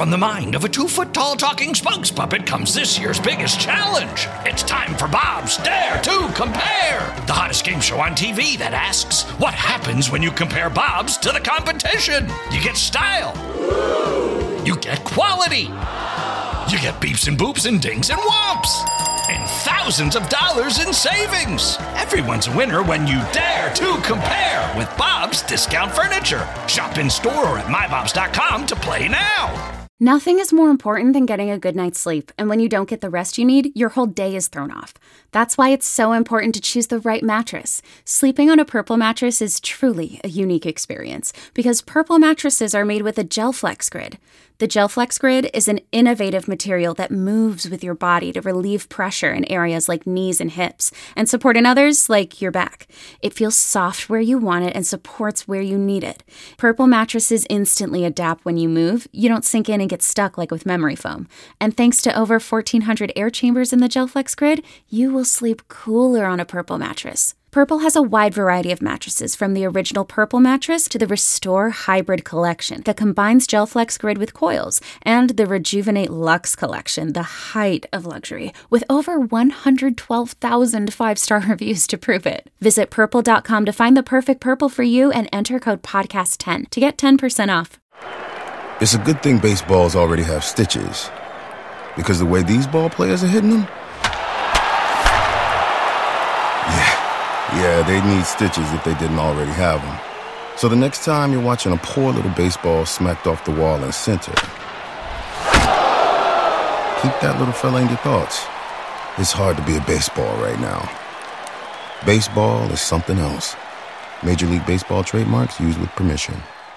From the mind of a 2-foot-tall talking spokes puppet comes this year's biggest challenge. It's time for Bob's Dare to Compare, the hottest game show on TV that asks, what happens when you compare Bob's to the competition? You get style. You get quality. You get beeps and boops and dings and whomps. And thousands of dollars in savings. Everyone's a winner when you dare to compare with Bob's Discount Furniture. Shop in store or at mybobs.com to play now. Nothing is more important than getting a good night's sleep, and when you don't get the rest you need, your whole day is thrown off. That's why it's so important to choose the right mattress. Sleeping on a Purple mattress is truly a unique experience, because Purple mattresses are made with a GelFlex Grid. The GelFlex Grid is an innovative material that moves with your body to relieve pressure in areas like knees and hips, and support in others like your back. It feels soft where you want it and supports where you need it. Purple mattresses instantly adapt when you move. You don't sink in and get stuck like with memory foam. And thanks to over 1,400 air chambers in the GelFlex Grid, you will sleep cooler on a Purple mattress. Purple has a wide variety of mattresses, from the original Purple mattress to the Restore Hybrid collection that combines GelFlex Grid with coils, and the Rejuvenate Luxe collection, the height of luxury, with over 112,000 five-star reviews to prove it. Visit Purple.com to find the perfect Purple for you and enter code PODCAST10 to get 10% off. It's a good thing baseballs already have stitches, because the way these ball players are hitting them, yeah, they need stitches if they didn't already have them. So the next time you're watching a poor little baseball smacked off the wall in center, keep that little fella in your thoughts. It's hard to be a baseball right now. Baseball is something else. Major League Baseball trademarks used with permission.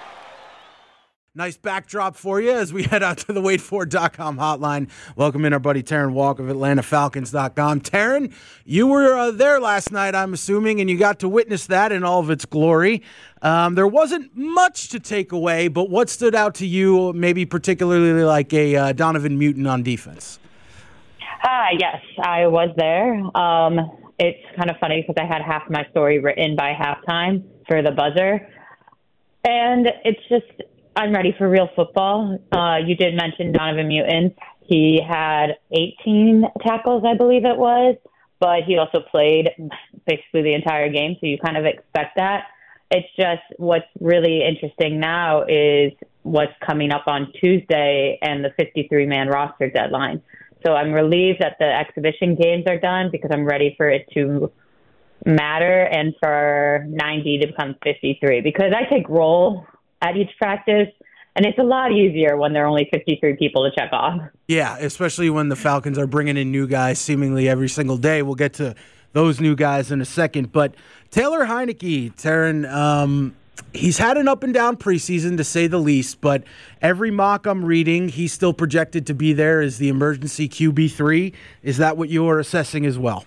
Nice backdrop for you as we head out to the waitfor.com hotline. Welcome in our buddy Taryn Walk of AtlantaFalcons.com. Taryn, you were there last night, I'm assuming, and you got to witness that in all of its glory. There wasn't much to take away, but what stood out to you, maybe particularly like a Donovan Mutin on defense? Yes, I was there. It's kind of funny because I had half my story written by halftime for the buzzer. And it's just, I'm ready for real football. You did mention Donovan Mutin. He had 18 tackles, I believe it was, but he also played basically the entire game, so you kind of expect that. It's just what's really interesting now is what's coming up on Tuesday and the 53-man roster deadline. So I'm relieved that the exhibition games are done because I'm ready for it to matter and for 90 to become 53, because I take roll at each practice, and it's a lot easier when there are only 53 people to check off. Yeah, especially when the Falcons are bringing in new guys seemingly every single day. We'll get to those new guys in a second. But Taylor Heinicke, Taryn, he's had an up-and-down preseason, to say the least, but every mock I'm reading, he's still projected to be there as the emergency QB3. Is that what you're assessing as well?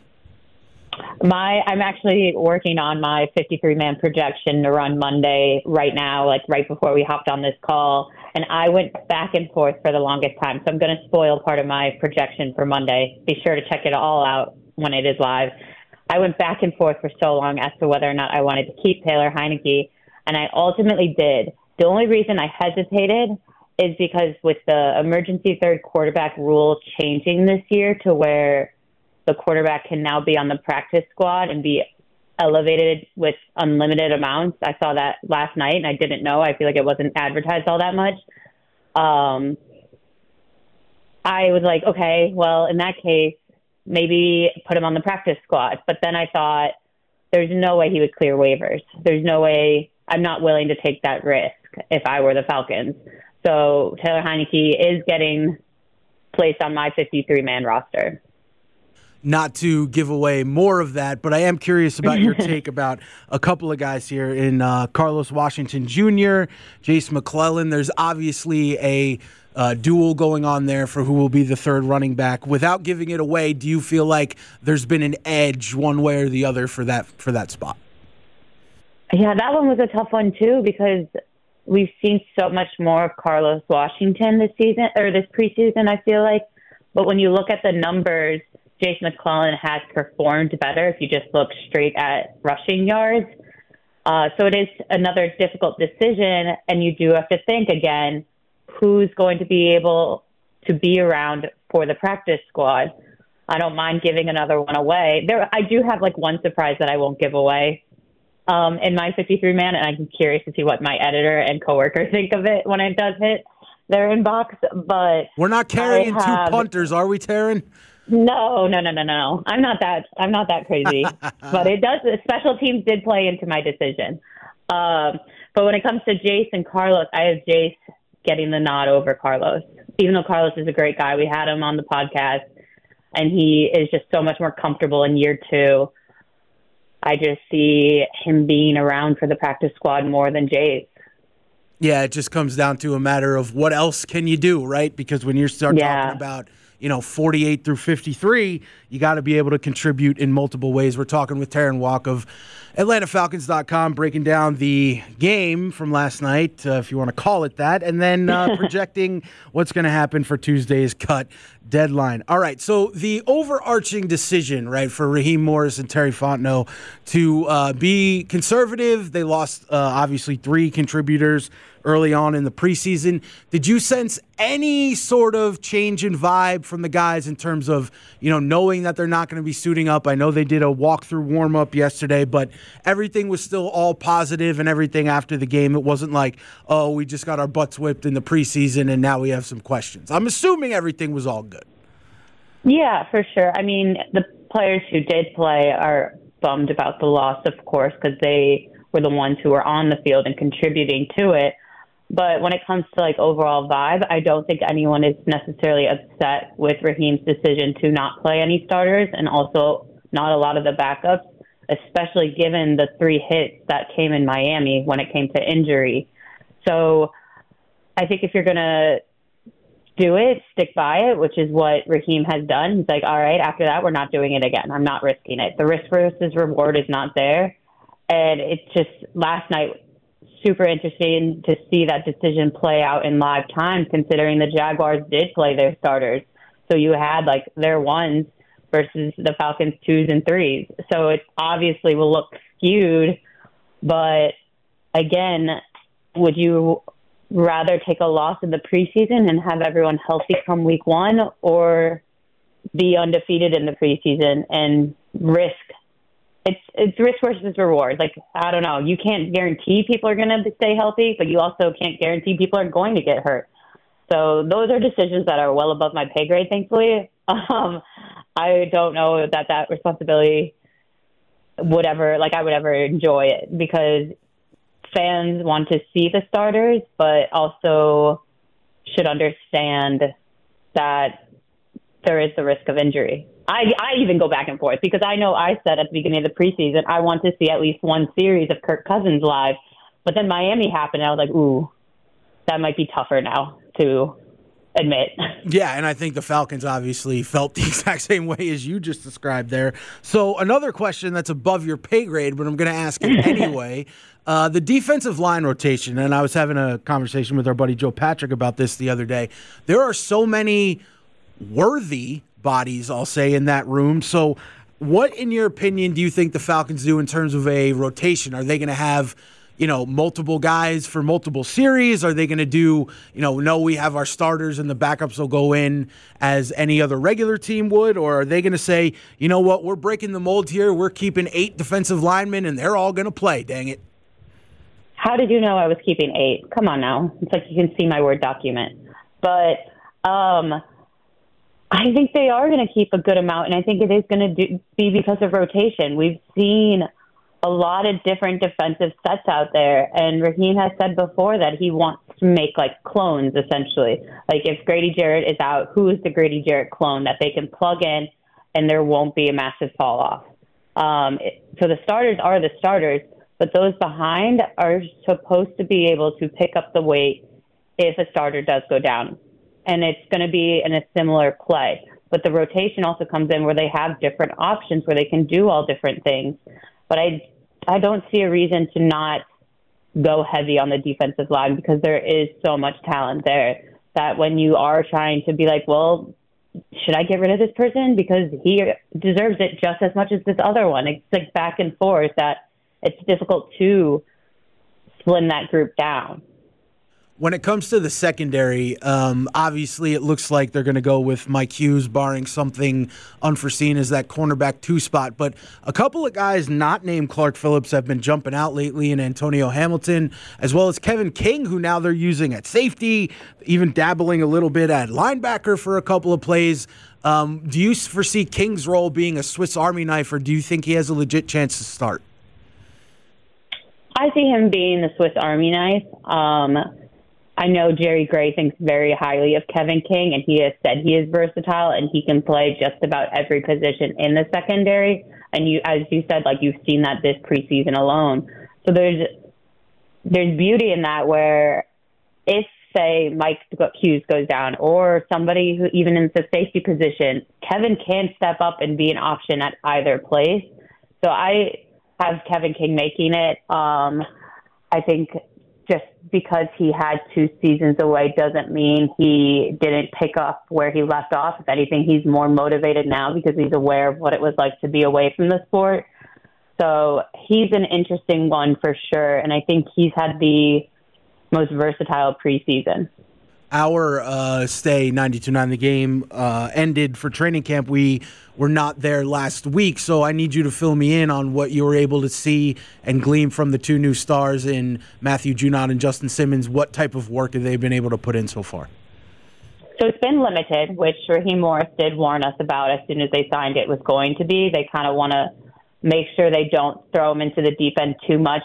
I'm actually working on my 53-man projection to run Monday right now, like right before we hopped on this call. And I went back and forth for the longest time. So I'm going to spoil part of my projection for Monday. Be sure to check it all out when it is live. I went back and forth for so long as to whether or not I wanted to keep Taylor Heinicke, and I ultimately did. The only reason I hesitated is because with the emergency third quarterback rule changing this year to where the quarterback can now be on the practice squad and be elevated with unlimited amounts. I saw that last night, and I didn't know. I feel like it wasn't advertised all that much. I was like, okay, well, in that case, maybe put him on the practice squad. But then I thought, there's no way he would clear waivers. There's no way. I'm not willing to take that risk if I were the Falcons. So Taylor Heinicke is getting placed on my 53-man roster. Not to give away more of that, but I am curious about your take about a couple of guys here in Carlos Washington Jr., Jace McClellan. There's obviously a duel going on there for who will be the third running back. Without giving it away, do you feel like there's been an edge one way or the other for that spot? Yeah, that one was a tough one too, because we've seen so much more of Carlos Washington this season or this preseason, I feel like. But when you look at the numbers, Jace McClellan has performed better if you just look straight at rushing yards. So it is another difficult decision, and you do have to think again, who's going to be able to be around for the practice squad. I don't mind giving another one away. I do have like one surprise that I won't give away in my 53-man, and I'm curious to see what my editor and coworker think of it when it does hit their inbox. But we're not carrying two punters, are we, Taryn? No. I'm not that crazy. But it does. Special teams did play into my decision. But when it comes to Jace and Carlos, I have Jace getting the nod over Carlos. Even though Carlos is a great guy, we had him on the podcast, and he is just so much more comfortable in year 2. I just see him being around for the practice squad more than Jace. Yeah, it just comes down to a matter of what else can you do, right? Because when you start talking about 48 through 53, you got to be able to contribute in multiple ways. We're talking with Taryn Walk of AtlantaFalcons.com, breaking down the game from last night, if you want to call it that, and then projecting what's going to happen for Tuesday's cut deadline. All right, so the overarching decision, right, for Raheem Morris and Terry Fontenot to be conservative. They lost, obviously, 3 contributors early on in the preseason. Did you sense any sort of change in vibe from the guys in terms of, knowing that they're not going to be suiting up? I know they did a walkthrough warm-up yesterday, but everything was still all positive and everything after the game. It wasn't like, oh, we just got our butts whipped in the preseason and now we have some questions. I'm assuming everything was all good. Yeah, for sure. I mean, the players who did play are bummed about the loss, of course, because they were the ones who were on the field and contributing to it. But when it comes to overall vibe, I don't think anyone is necessarily upset with Raheem's decision to not play any starters and also not a lot of the backups, especially given the 3 hits that came in Miami when it came to injury. So I think if you're going to do it, stick by it, which is what Raheem has done. He's like, all right, after that, we're not doing it again. I'm not risking it. The risk versus reward is not there. And it's just last night, super interesting to see that decision play out in live time, considering the Jaguars did play their starters. So you had their 1s versus the Falcons 2s and 3s. So it obviously will look skewed. But again, would you rather take a loss in the preseason and have everyone healthy come week 1, or be undefeated in the preseason and risk? It's risk versus reward. I don't know. You can't guarantee people are going to stay healthy, but you also can't guarantee people are going to get hurt. So those are decisions that are well above my pay grade, thankfully. I don't know that responsibility I would ever enjoy it, because fans want to see the starters, but also should understand that there is the risk of injury. I even go back and forth, because I know I said at the beginning of the preseason I want to see at least one series of Kirk Cousins live, but then Miami happened, and I was like, ooh, that might be tougher now to admit. Yeah, and I think the Falcons obviously felt the exact same way as you just described there. So another question that's above your pay grade, but I'm going to ask it anyway. The defensive line rotation, and I was having a conversation with our buddy Joe Patrick about this the other day. There are so many worthy bodies, I'll say, in that room. So what, in your opinion, do you think the Falcons do in terms of a rotation? Are they going to have multiple guys for multiple series? Are they going to do, no, we have our starters and the backups will go in as any other regular team would? Or are they going to say, you know what, we're breaking the mold here. We're keeping 8 defensive linemen and they're all going to play, dang it. How did you know I was keeping 8? Come on now. It's like you can see my Word document. But I think they are going to keep a good amount, and I think it is going to be because of rotation. We've seen a lot of different defensive sets out there, and Raheem has said before that he wants to make clones, essentially. If Grady Jarrett is out, who is the Grady Jarrett clone that they can plug in and there won't be a massive fall off? So the starters are the starters, but those behind are supposed to be able to pick up the weight if a starter does go down. And it's going to be in a similar play. But the rotation also comes in where they have different options where they can do all different things. But I don't see a reason to not go heavy on the defensive line, because there is so much talent there that when you are trying to be well, should I get rid of this person because he deserves it just as much as this other one? It's back and forth that it's difficult to slim that group down. When it comes to the secondary, obviously it looks like they're going to go with Mike Hughes, barring something unforeseen as that cornerback 2 spot. But a couple of guys not named Clark Phillips have been jumping out lately, in Antonio Hamilton, as well as Kevin King, who now they're using at safety, even dabbling a little bit at linebacker for a couple of plays. Do you foresee King's role being a Swiss Army knife, or do you think he has a legit chance to start? I see him being the Swiss Army knife. I know Jerry Gray thinks very highly of Kevin King, and he has said he is versatile and he can play just about every position in the secondary. And as you said, like, you've seen that this preseason alone. So there's beauty in that, where if, say, Mike Hughes goes down, or somebody who even in the safety position, Kevin can step up and be an option at either place. So I have Kevin King making it. I think just because he had 2 seasons away doesn't mean he didn't pick up where he left off. If anything, he's more motivated now because he's aware of what it was like to be away from the sport. So he's an interesting one for sure, and I think he's had the most versatile preseason. Our stay 92.9 The Game ended for training camp. We were not there last week, so I need you to fill me in on what you were able to see and glean from the 2 new stars in Matthew Judon and Justin Simmons. What type of work have they been able to put in so far? So it's been limited, which Raheem Morris did warn us about as soon as they signed it was going to be. They kind of want to make sure they don't throw them into the deep end too much,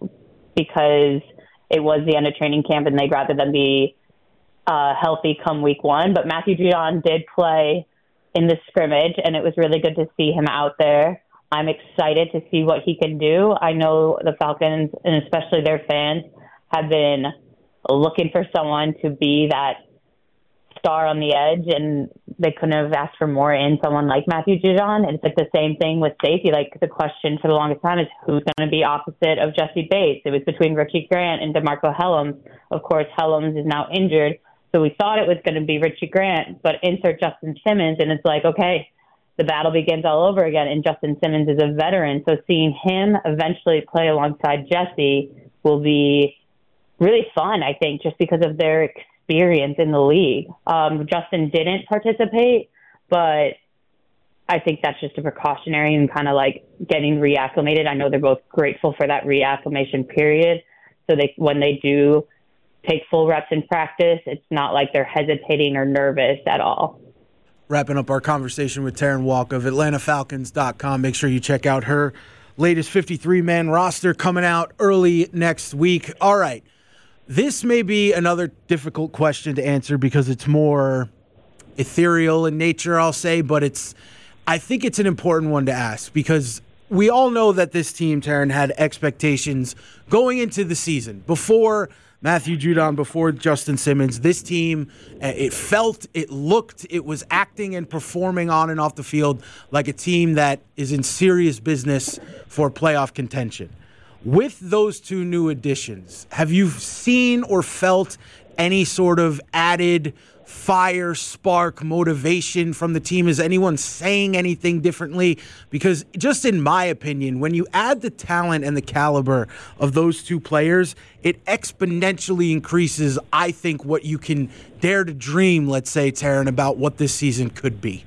because it was the end of training camp and they'd rather them be healthy come week 1. But Matthew Judon did play in the scrimmage, and it was really good to see him out there. I'm excited to see what he can do. I know the Falcons, and especially their fans, have been looking for someone to be that star on the edge, and they couldn't have asked for more in someone like Matthew Judon. And it's like the same thing with safety. Like, the question for the longest time is who's going to be opposite of Jesse Bates. It was between Richie Grant and DeMarco Hellams. Of course, Hellams is now injured, so we thought it was going to be Richie Grant, but insert Justin Simmons, and it's like, okay, the battle begins all over again, and Justin Simmons is a veteran. So seeing him eventually play alongside Jesse will be really fun, I think, just because of their experience in the league. Justin didn't participate, but I think that's just a precautionary and kind of like getting reacclimated. I know they're both grateful for that reacclimation period. So when they do take full reps in practice, it's not like they're hesitating or nervous at all. Wrapping up our conversation with Taryn Walk of AtlantaFalcons.com. Make sure you check out her latest 53-man roster coming out early next week. All right. This may be another difficult question to answer because it's more ethereal in nature, I'll say, but I think it's an important one to ask because we all know that this team, Taryn, had expectations going into the season. Before Matthew Judon, before Justin Simmons, this team, it felt, it looked, it was acting and performing on and off the field like a team that is in serious business for playoff contention. With those 2 new additions, have you seen or felt any sort of added fire, spark, motivation from the team? Is anyone saying anything differently? Because just in my opinion, when you add the talent and the caliber of those 2 players, it exponentially increases, I think, what you can dare to dream, let's say, Taryn, about what this season could be.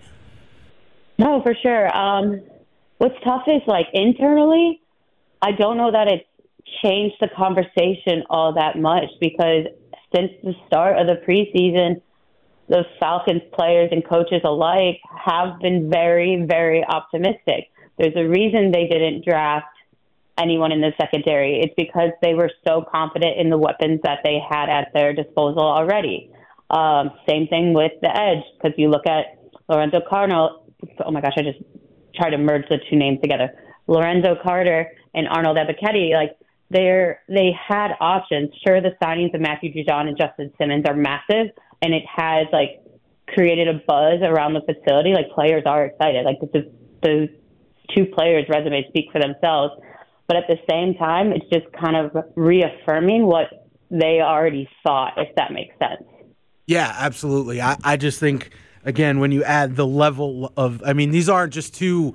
No, for sure. What's tough is, like, internally, I don't know that it's changed the conversation all that much because since the start of the preseason, the Falcons players and coaches alike have been very, very optimistic. There's a reason they didn't draft anyone in the secondary. It's because they were so confident in the weapons that they had at their disposal already. Same thing with the edge, because you look at Lorenzo Carter. Oh my gosh, I just tried to merge the 2 names together. Lorenzo Carter and Arnold Ebiketie, like they had options. Sure, the signings of Matthew Judon and Justin Simmons are massive, and it has like created a buzz around the facility. Like players are excited. Like the 2 players' resumes speak for themselves. But at the same time, it's just kind of reaffirming what they already thought, if that makes sense. Yeah, absolutely. I just think, again, when you add the level of, I mean, these aren't just 2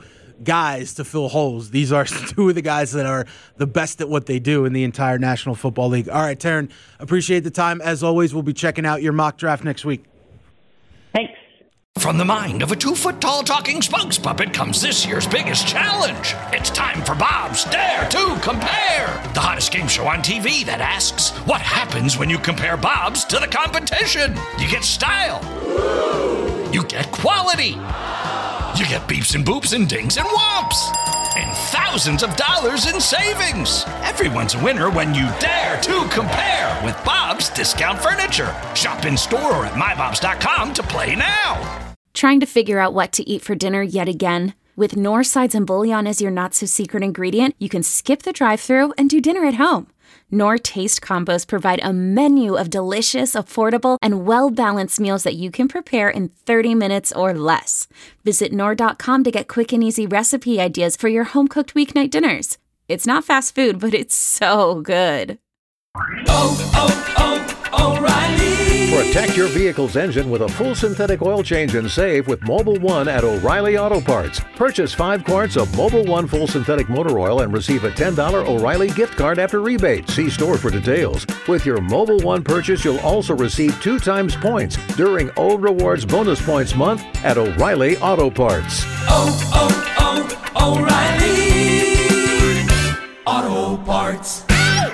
guys to fill holes. These are two of the guys that are the best at what they do in the entire National Football League. All right, Taryn, appreciate the time. As always, we'll be checking out your mock draft next week. Thanks. From the mind of a 2-foot-tall talking spokes puppet comes this year's biggest challenge. It's time for Bob's Dare to Compare, the hottest game show on TV that asks, what happens when you compare Bob's to the competition? You get style. You get quality. You get beeps and boops and dings and whomps. And thousands of dollars in savings. Everyone's a winner when you dare to compare with Bob's Discount Furniture. Shop in store or at mybobs.com to play now. Trying to figure out what to eat for dinner yet again? With Knorr sides and bouillon as your not-so-secret ingredient, you can skip the drive-thru and do dinner at home. Knorr Taste Combos provide a menu of delicious, affordable, and well-balanced meals that you can prepare in 30 minutes or less. Visit Knorr.com to get quick and easy recipe ideas for your home-cooked weeknight dinners. It's not fast food, but it's so good. O'Reilly. Protect your vehicle's engine with a full synthetic oil change and save with Mobil 1 at O'Reilly Auto Parts. Purchase 5 quarts of Mobil 1 full synthetic motor oil and receive a $10 O'Reilly gift card after rebate. See store for details. With your Mobil 1 purchase, you'll also receive 2 times points during O Rewards Bonus Points Month at O'Reilly Auto Parts. O'Reilly Auto Parts.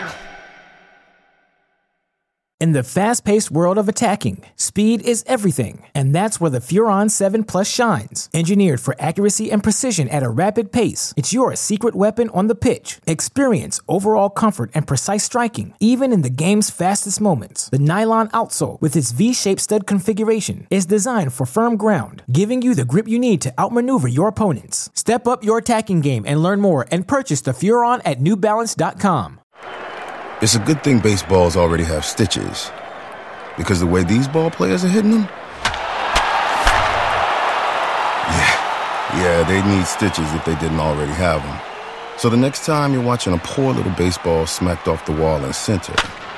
In the fast-paced world of attacking, speed is everything, and that's where the Furon 7 Plus shines. Engineered for accuracy and precision at a rapid pace, it's your secret weapon on the pitch. Experience overall comfort and precise striking, even in the game's fastest moments. The nylon outsole, with its V-shaped stud configuration, is designed for firm ground, giving you the grip you need to outmaneuver your opponents. Step up your attacking game and learn more and purchase the Furon at NewBalance.com. It's a good thing baseballs already have stitches, because the way these ball players are hitting them, yeah, they'd need stitches if they didn't already have them. So the next time you're watching a poor little baseball smacked off the wall in center,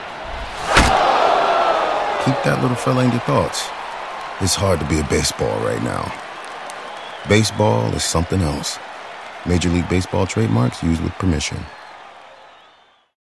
keep that little fella in your thoughts. It's hard to be a baseball right now. Baseball is something else. Major League Baseball trademarks used with permission.